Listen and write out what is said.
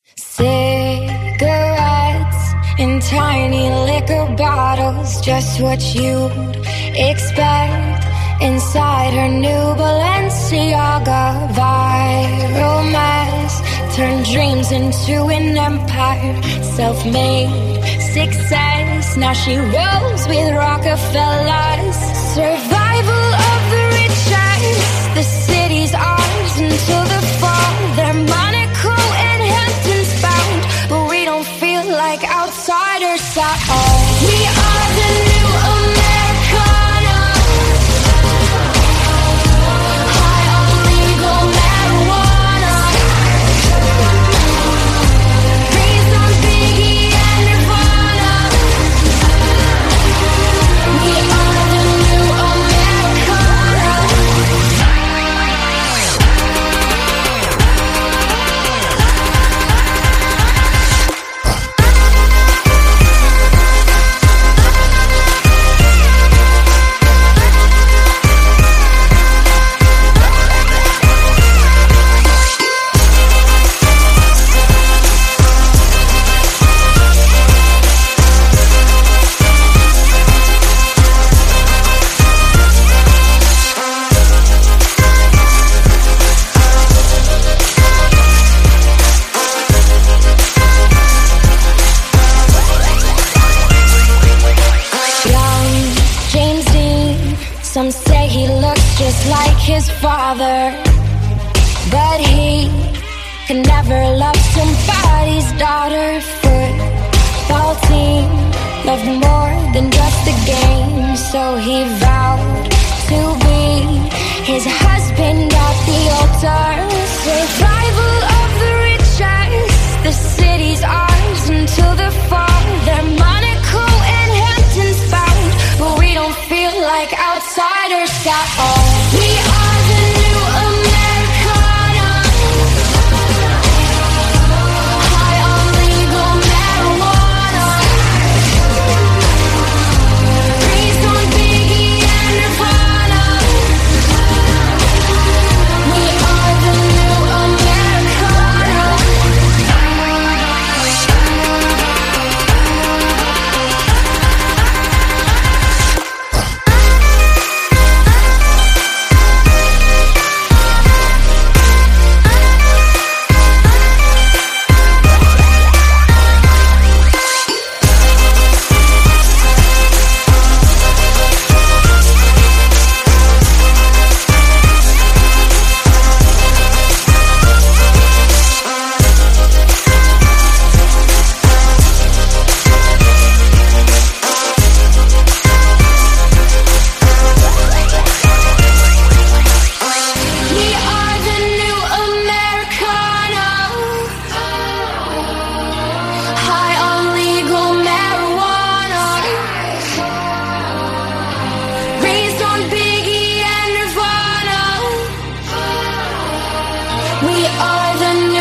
Cigarettes in tiny liquor bottles, just what you'd expect inside her new Balenciaga. Viral mass turned dreams into an empire, self-made success. Now she rolls with Rockefellers. Survival of the richest. The city's ours until the fall. They're Monaco and Hamptons bound, but we don't feel like outsiders at all. We are the new Americana. High on legal marijuana. Raised on Biggie and Nirvana. We are the new Americana. Some say he looks just like his father, but he can never love somebody's daughter. Football team loved more than just the game, so he vowed to be his husband at the altar. Survival of the richest. The city's ours until the fall. They're Monaco and Hamptons bound, but we don't feel like outsiders at all. We are the new Americana. High on legal marijuana. Raised on Biggie and Nirvana. We are the new Americana. We are the new